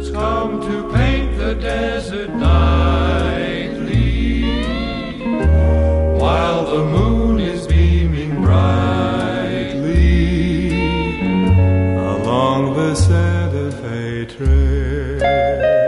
come to paint the desert nightly, while the moon is beaming brightly along the Santa Fe Trail.